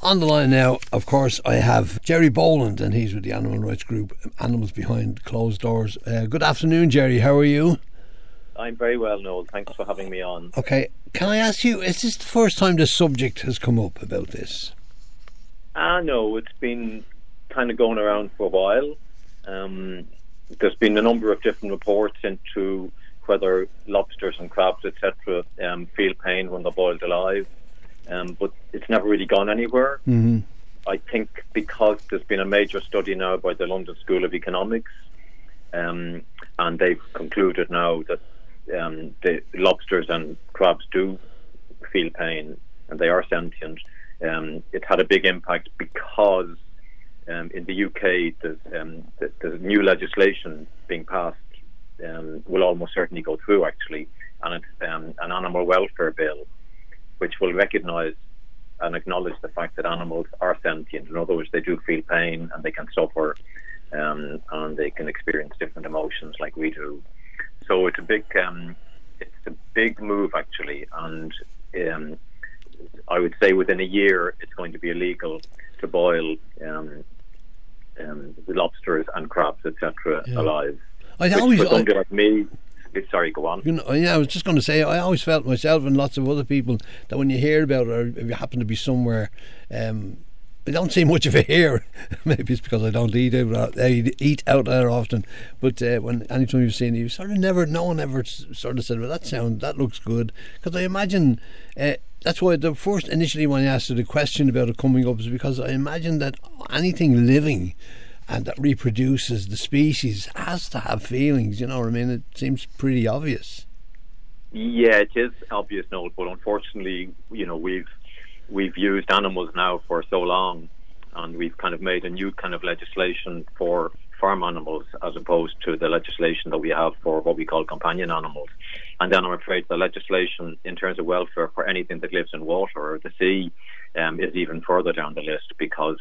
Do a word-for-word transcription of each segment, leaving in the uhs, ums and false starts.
On the line now, of course, I have Jerry Boland, and he's with the animal rights group Animals Behind Closed Doors. Uh, good afternoon, Jerry. How are you? I'm very well, Noel. Thanks for having me on. Okay. Can I ask you, is this the first time the subject has come up about this? Ah, no, it's been kind of going around for a while. Um, there's been a number of different reports into whether lobsters and crabs, et cetera, um, feel pain when they're boiled alive. Um, but it's never really gone anywhere. Mm-hmm. I think because there's been a major study now by the London School of Economics, um, and they've concluded now that um, the lobsters and crabs do feel pain and they are sentient. Um, it had a big impact because um, in the U K there's, um, there's new legislation being passed, um, will almost certainly go through actually, and it's um, an animal welfare bill, which will recognise and acknowledge the fact that animals are sentient. In other words, they do feel pain and they can suffer, um, and they can experience different emotions like we do. So it's a big, um, it's a big move actually, and um, I would say within a year it's going to be illegal to boil um, um, lobsters and crabs, et cetera, yeah. alive. I which always, for somebody I, like me. Sorry, go on. You know, yeah, I was just going to say, I always felt myself and lots of other people that when you hear about it, or if you happen to be somewhere, um, I don't see much of it here. Maybe it's because I don't eat out, I eat out there often. But uh, when anytime you've seen it, you sort of never, no one ever sort of said, well, that sound, that looks good. Because I imagine uh, that's why the first initially when I asked the question about it coming up is because I imagine that anything living and that reproduces the species has to have feelings, you know what I mean? It seems pretty obvious. Yeah, it is obvious, Noel, but unfortunately, you know, we've we've used animals now for so long, and we've kind of made a new kind of legislation for farm animals as opposed to the legislation that we have for what we call companion animals. And then I'm afraid the legislation in terms of welfare for anything that lives in water or the sea um, is even further down the list because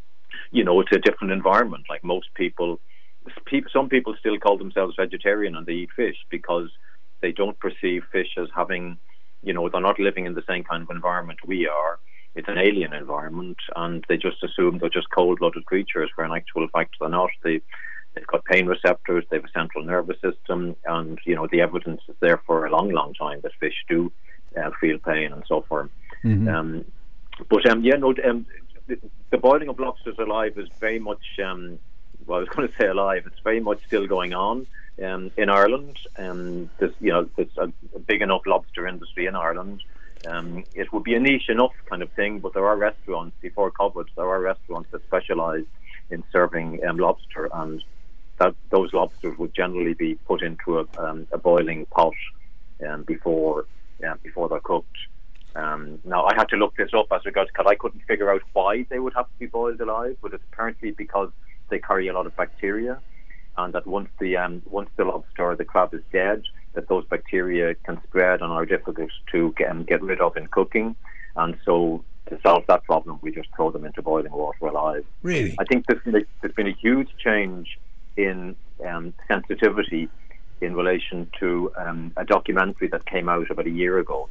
you know, it's a different environment. Like most people, some people still call themselves vegetarian and they eat fish because they don't perceive fish as having, you know, they're not living in the same kind of environment we are. It's an alien environment, and they just assume they're just cold-blooded creatures, where in actual fact they're not. They, they've got pain receptors, they have a central nervous system, and, you know, the evidence is there for a long, long time that fish do uh, feel pain and so forth. Mm-hmm. Um, but, um, yeah, no... Um, The boiling of lobsters alive is very much, um, well, I was going to say alive, it's very much still going on um, in Ireland. Um, there's, you know, there's a, a big enough lobster industry in Ireland. Um, it would be a niche enough kind of thing, but there are restaurants, before COVID, there are restaurants that specialise in serving um, lobster, and that those lobsters would generally be put into a, um, a boiling pot um, before um, before they're cooked. Um, now, I had to look this up as regards because I couldn't figure out why they would have to be boiled alive, but it's apparently because they carry a lot of bacteria, and that once the um, once the lobster or the crab is dead, that those bacteria can spread and are difficult to get, um, get rid of in cooking. And so, to solve that problem, we just throw them into boiling water alive. Really? I think there's been a, there's been a huge change in um, sensitivity in relation to um, a documentary that came out about a year ago.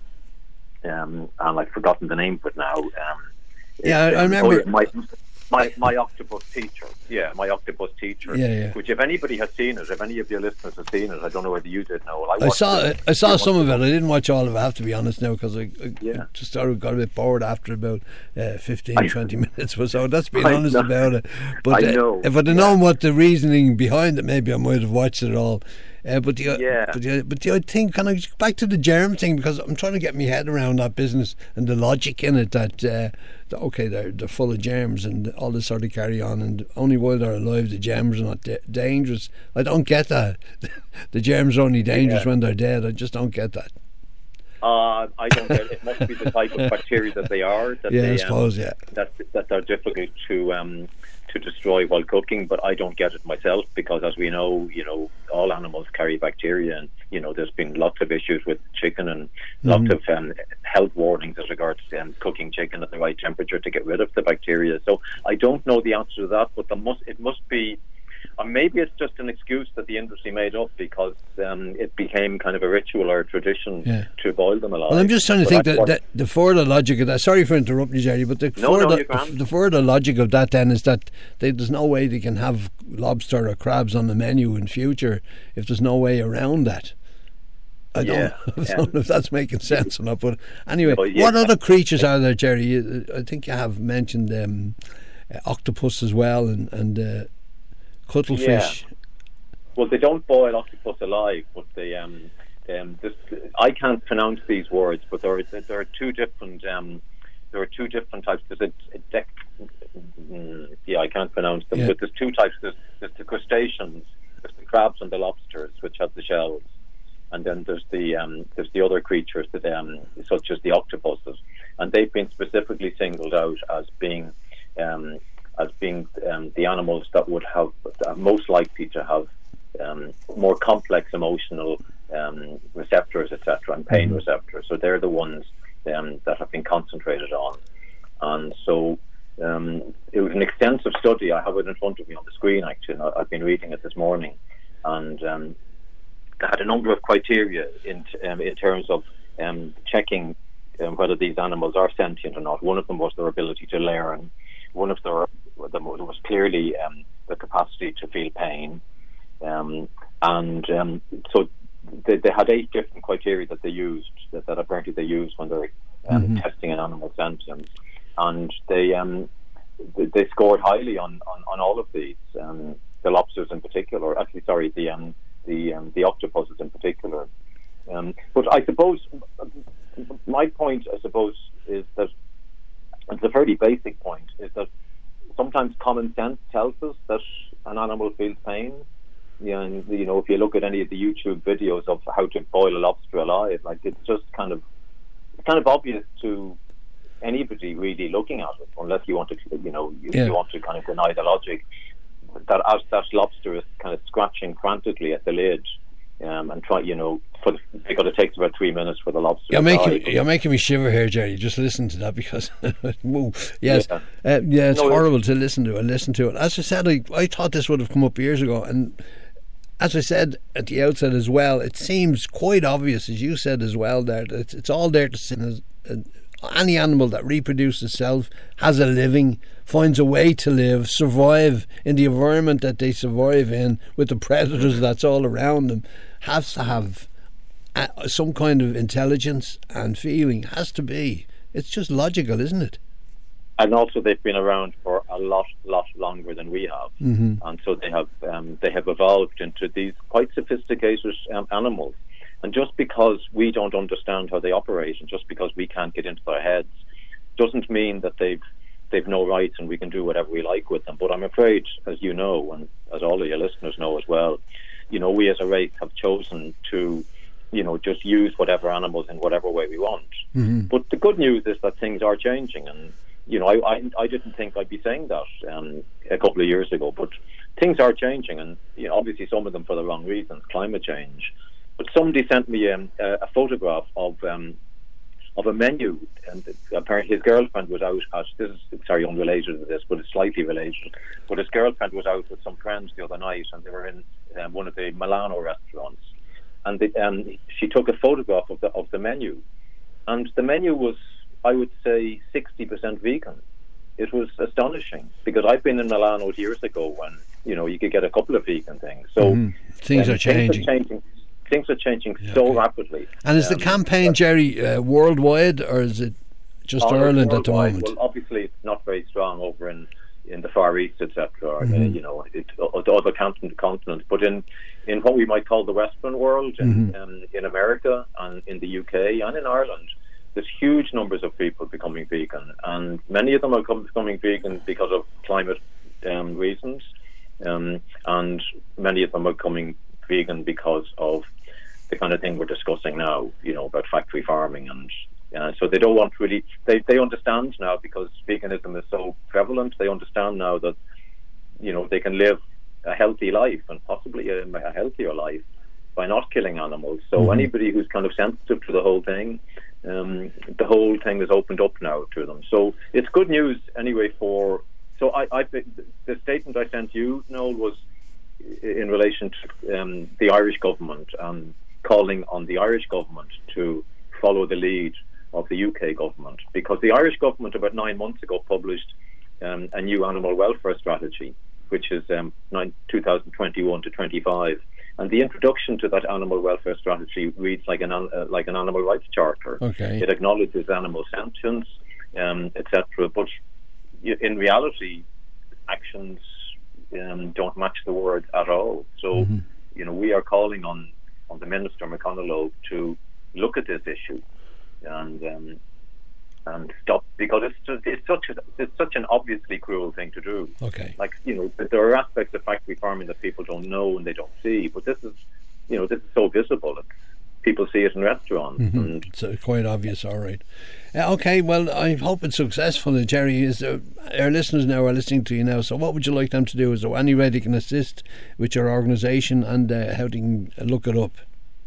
Um, and I've forgotten the name of it now. Um, yeah, I, I remember. Oh, my, my my octopus teacher. Yeah, my octopus teacher. Yeah, yeah. Which, if anybody has seen it, if any of your listeners have seen it, I don't know whether you did know. I, I saw it. I saw some of it. I didn't watch all of it, I have to be honest now, because I, I, yeah. I just sort of got a bit bored after about uh, fifteen, twenty minutes or so. That's being I honest know. about it. But I know. Uh, if I'd have known yeah. what the reasoning behind it, maybe I might have watched it all. Uh, but the, yeah. but the, but the, I think, can I go back to the germ thing, because I'm trying to get my head around that business and the logic in it that, uh, that okay, they're, they're full of germs and all this sort of carry on, and only while they're alive the germs are not da- dangerous. I don't get that. The germs are only dangerous yeah. when they're dead. I just don't get that. Uh, I don't get it. It must be the type of bacteria that they are. That yeah, they, I suppose, um, yeah. That, that they're difficult to... Um, to destroy while cooking, but I don't get it myself because, as we know, you know, all animals carry bacteria, and you know, there's been lots of issues with chicken and mm-hmm. lots of um, health warnings as regards to um, cooking chicken at the right temperature to get rid of the bacteria. So I don't know the answer to that, but there must it must be. or maybe it's just an excuse that the industry made up because um, it became kind of a ritual or a tradition yeah. to boil them alive. Well, I'm just trying to but think that, that the further logic of that. Sorry for interrupting you, Jerry, but the no, further no, the, the further logic of that then is that they, there's no way they can have lobster or crabs on the menu in future if there's no way around that. I don't, yeah, I don't know if that's making sense or not, but anyway, oh, yeah. what other creatures are there, Jerry? I think you have mentioned um, uh, octopus as well, and, and uh, cuttlefish. Yeah. Well, they don't boil octopus alive, but they. Um, um, this, I can't pronounce these words, but there are there are two different. Um, there are two different types. There's a, a dec- yeah, I can't pronounce them, yeah. But there's two types. There's, there's the crustaceans, there's the crabs and the lobsters, which have the shells. And then there's the um, there's the other creatures that um, such as the octopuses, and they've been specifically singled out as being um, as being um, the animals that would have uh, most likely to have um, more complex emotional um, receptors, et cetera, and pain mm-hmm. receptors. So they're the ones um, that have been concentrated on, and so um, it was an extensive study. I have it in front of me on the screen. Actually, I've been reading it this morning, and. Um, They had a number of criteria in um, in terms of um, checking um, whether these animals are sentient or not. One of them was their ability to learn. One of their them was clearly um, the capacity to feel pain. Um, and um, so they, they had eight different criteria that they used, that, that apparently they used when they're um, mm-hmm. testing an animal's sentience. And they um, they, they scored highly on, on, on all of these, um, the lobsters in particular. Actually, sorry, the... Um, the um, the octopuses in particular. Um, but I suppose my point, I suppose, is that it's a fairly basic point, is that sometimes common sense tells us that an animal feels pain. Yeah, and you know, if you look at any of the YouTube videos of how to boil a lobster alive, like it's just kind of it's kind of obvious to anybody really looking at it, unless you want to, you know, you, yeah. you want to kind of deny the logic. That as that lobster is kind of scratching frantically at the lid, um, and try, you know, for the, because it takes about three minutes for the lobster. You're to making die. You're making me shiver here, Jerry. Just listen to that because, whoa, yes, yeah, uh, yeah it's no, horrible to listen to and listen to it. As I said, I, I thought this would have come up years ago, and as I said at the outset as well, it seems quite obvious, as you said as well, there that it's, it's all there to see. Uh, any animal that reproduces itself, has a living, finds a way to live, survive in the environment that they survive in with the predators that's all around them, has to have uh, some kind of intelligence and feeling. Has to be. It's just logical, isn't it? And also, they've been around for a lot, lot longer than we have, mm-hmm. and so they have um, they have evolved into these quite sophisticated um, animals. And just because we don't understand how they operate, and just because we can't get into their heads, doesn't mean that they've they've no rights and we can do whatever we like with them. But I'm afraid, as you know, and as all of your listeners know as well, you know, we as a race have chosen to, you know, just use whatever animals in whatever way we want. Mm-hmm. But the good news is that things are changing, and you know, I I, I didn't think I'd be saying that um, a couple of years ago, but things are changing, and you know, obviously some of them for the wrong reasons, climate change. But somebody sent me um, a, a photograph of um, of a menu, and apparently his girlfriend was out at, this is sorry unrelated to this, but it's slightly related, but his girlfriend was out with some friends the other night, and they were in um, one of the Milano restaurants, and they, um, she took a photograph of the of the menu, and the menu was, I would say, sixty percent vegan. It was astonishing, because I've been in Milano years ago when, you know, you could get a couple of vegan things. So mm-hmm. things, um, are changing. things are changing. Things are changing yeah, so okay. rapidly. And is um, the campaign, Jerry, uh, worldwide, or is it just Ireland at the moment? Well, obviously, it's not very strong over in, in the Far East, et cetera. Mm-hmm. Uh, you know, it, uh, other continent, continents. But in, in what we might call the Western world, in, mm-hmm. um, in America and in the U K and in Ireland, there's huge numbers of people becoming vegan, and many of them are becoming vegan because of climate um, reasons, um, and many of them are becoming vegan because of the kind of thing we're discussing now, you know, about factory farming, and uh, so they don't want really, they, they understand now, because veganism is so prevalent, they understand now that, you know, they can live a healthy life, and possibly a, a healthier life, by not killing animals. So mm-hmm. anybody who's kind of sensitive to the whole thing, um, the whole thing is opened up now to them. So it's good news anyway for, so I, I the statement I sent you, Noel, was in relation to um, the Irish government and calling on the Irish government to follow the lead of the U K government, because the Irish government about nine months ago published um, a new animal welfare strategy, which is um, nine, twenty twenty-one to twenty-five. And the introduction to that animal welfare strategy reads like an uh, like an animal rights charter. Okay. It acknowledges animal sentience, um, et cetera. But in reality, actions um, don't match the words at all. So, mm-hmm. you know, we are calling on, on the Minister McConaughey to look at this issue and um, and stop, because it's just, it's such a, it's such an obviously cruel thing to do. Okay. Like, you know, there are aspects of factory farming that people don't know and they don't see, but this is, you know, this is so visible. It's, people see it in restaurants. Mm-hmm. And it's uh, quite obvious. All right. Uh, okay. Well, I hope it's successful. Uh, Jerry, is there, our listeners now are listening to you now. So, what would you like them to do? Is there any way they can assist with your organisation and uh, how they can look it up?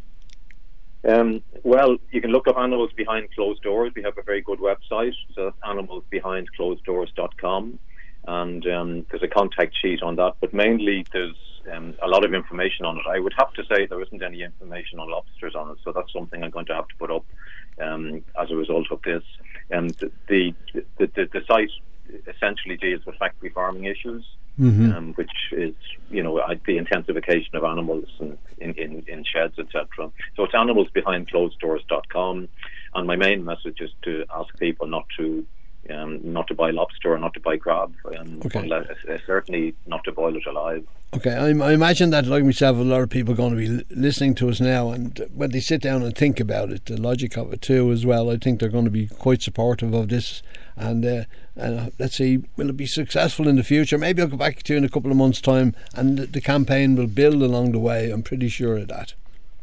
Um, well, you can look up Animals Behind Closed Doors. We have a very good website, so that's animals behind closed doors dot com, and um, there's a contact sheet on that, but mainly there's um, a lot of information on it. I would have to say there isn't any information on lobsters on it, so that's something I'm going to have to put up um, as a result of this. Um, the, the, the, the site essentially deals with factory farming issues. Mm-hmm. Um, which is, you know, the intensification of animals in, in, in, in sheds, et cetera. So it's animals behind closed doors dot com, and my main message is to ask people not to um, not to buy lobster or not to buy crab, and okay. unless, uh, certainly not to boil it alive. Okay, I, I imagine that, like myself, a lot of people are going to be l- listening to us now, and when they sit down and think about it, the logic of it too as well, I think they're going to be quite supportive of this. And uh, uh, let's see, will it be successful in the future? Maybe I'll go back to you in a couple of months' time, and the, the campaign will build along the way. I'm pretty sure of that.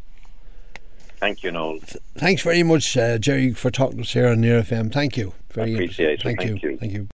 Thank you, Noel. Th- thanks very much, uh, Jerry, for talking to us here on Near F M. Thank you. Very I appreciate it. Thank, Thank you. you. Thank you.